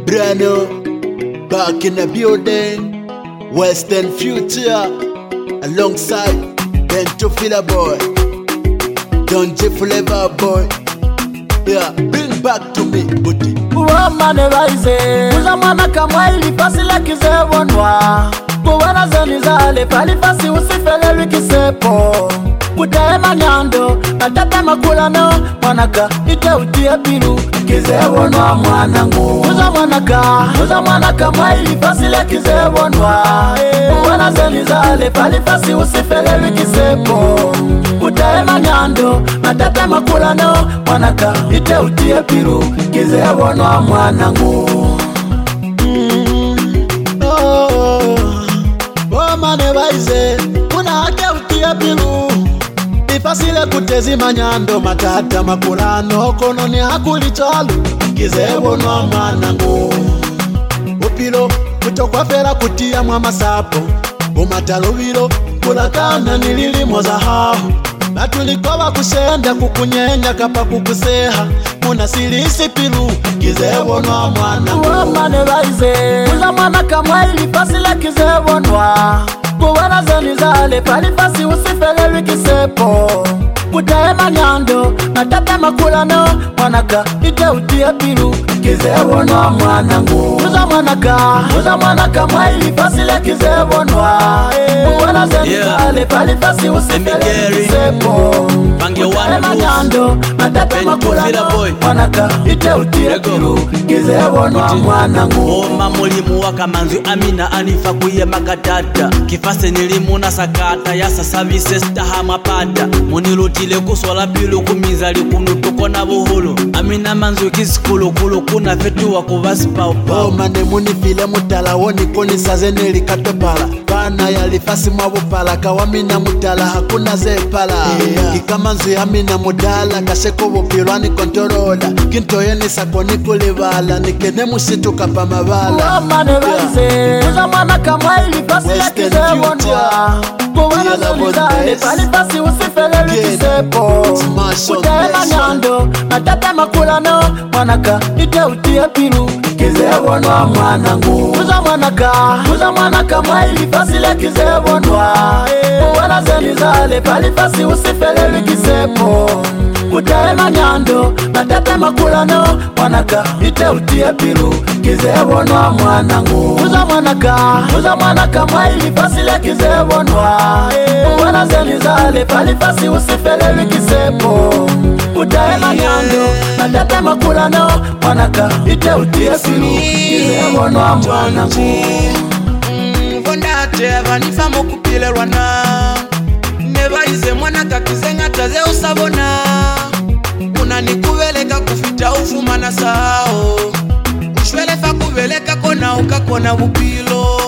Brano, back in the building, Western Future, alongside Bento Filler Boy, Don J Flavor Boy. Yeah, bring back to me, buddy. Uwamane vaize Uzamana kama ili pasi lekize wonwa Kuwana zeni zale palifasi usifele wikisepo Kutaema nyando Natata makulano Mwanaka ite utie pilu Kize wonwa mwanangu Uzamana kama ili pasi lekize wonwa Kuwana zeni zale palifasi usifele wikisepo Kutaema nyando Natata makulano Mwanaka ite utie pilu Kize wonwa mwanangu Mane vaize Kuna ake utia pilu Ifasile kutezi manyando Matata makulano Kono ni hakuli chalu Kizewo no manangu Upilo Kutokwa fera kutia mwama sapo Umatalo vilo Kulakana nilili moza hao Batulikoba kusenda kukunyenya kapa kukuseha Muna silisi pilu Kizewo no manangu Mane vaize Uzamana kama ili fasile kizewo noa Kuwana zeni zale palifasi usifele wikisepo Kutaema nyando Natata makulano Mwanaka ite utie pilu Kizewo no mwanangu Uzamana kama ili fasile kizewo noa Kuwana zeni zale palifasi usifele wikisepo Kutaema nyando Natata makulano Mwanaka ite utie pilu Kizewo no mwanangu Oma mulimu waka manzu amina anifa kuye makatata Kifase nilimu na sakata ya sasavise staha mapada Munilutile kuswala bilu kumizali kunutuko na buhulu Amina manzu kisikulu kulu kuna fetu wa kuvasipa upao Mane munifile mutala woni koni sazeneli katopala Pana ya lifasi mwabupala kawamina mutala hakuna zepala Kikamanzu ya mina mudala kasheko bupilwani kontorola Kintoyeni sakoni kulibala nikene musitu kapa mabala Mane vaize Uzamana kama ili pasi ya kizewo noa Kuwana zeni zale palifasi usifele wikisepo Kutaema nyando Natata makulano Mwanaka ite utie pilu Kizewo noa mwanangu Uzamana kama ili pasi ya kizewo noa Kuwana zeni zale palifasi usifele wikisepo Kutaema nyando Natata makulano Mwanaka ite utie pilu Kizewo noa mwanangu Uzamana kama ili pasi ya kizewo noa Kuwana zeni zale palifasi usifele wikisepo Kutaema nyando Natata makulano Mwanaka ite utie pilu Kizewo noa mwanangu Vondate vanifa mokupile rwana Nevaize mwanaka kizenga taze usabona Unanikubeleka kufita ufumana sao Ushwelefa kubeleka kona ukakona upilo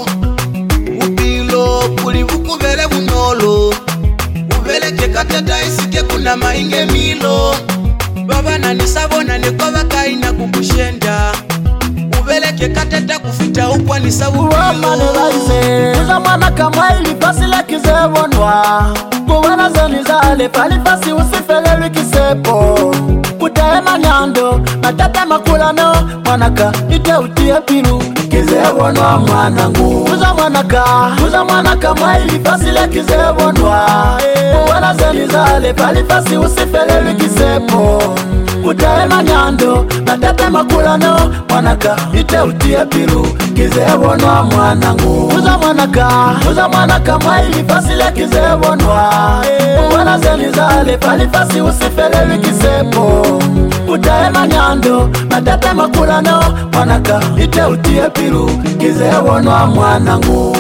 Kuli vukubele bunyolo Ubeleke katata isike kuna mainge milo Baba na nisabona nikoba kaina kukushenda Ubeleke katata kufita ukwa nisabu Mane vaize Uzamana kama ili pasi la kizewo noa Kuwana zeni zale palifasi usifele wikisepo Kutaema nyando Natata makulano Mwanaka ite utie pilu Kizewo noa mwanangu Uzamana kama ili pasi la kizewo noa Kuwana zeni zale palifasi usifele wikisepo Kutaema nyando Natata makulano Mwanaka ite utie pilu Kizewo noa mwanangu Uzamana kama ili pasi la kizewo noa Kuwana zeni zale palifasi usifele wikisepo Kutaema nyando Natata makulano Mwanaka ite utie pilu Kizewo noa mwanangu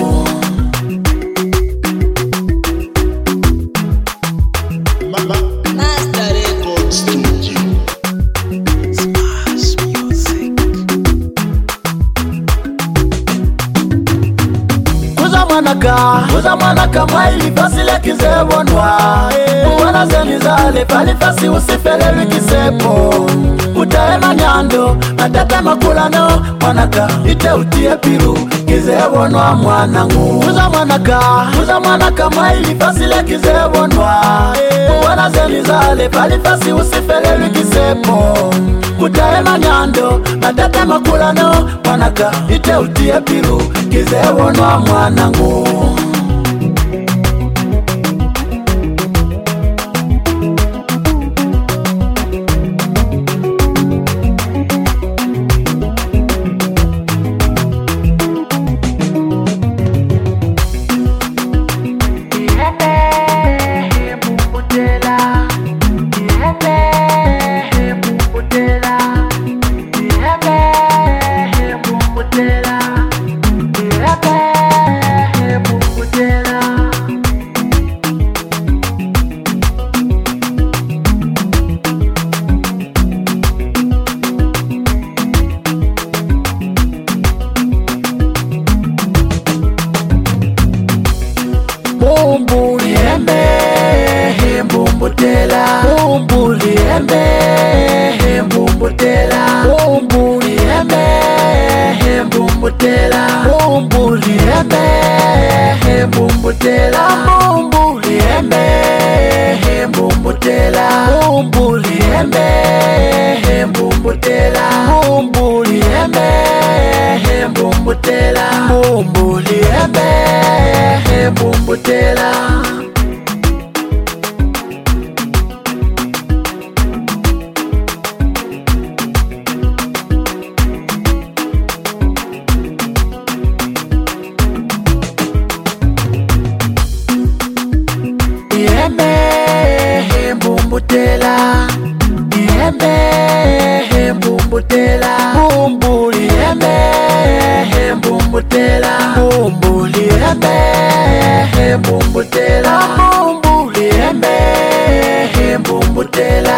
Master Record Studio Smash Music Uzamana kama ili pasi la kizewo noa Kuwana zeni zale palifasi usifele wikisepo Kutaema nyando Natata makulano Mwanaka ite utie pilu Kizewo noa mwanangu Uzamana kama ili pasi la kizewo noa Kuwana zeni zale palifasi usifele wikisepo kutaema nyando matata makulano panaka ite utie pilu kizewonwa mwanangu. Bumbuli embe mbumbutela, bumbuli embe mbumbutela, bumbuli embe mbumbutela, bumbuli embe mbumbutela, bumbuli embe mbumbutela, bumbuli embe mbumbutela, bumbuli embe mbumbutela, bumbuli embe mbumbutela. Embe mbumbutela, embe mbumbutela, bumbuli embe mbumbutela, bumbuli embe mbumbutela, bumbuli embe mbumbutela.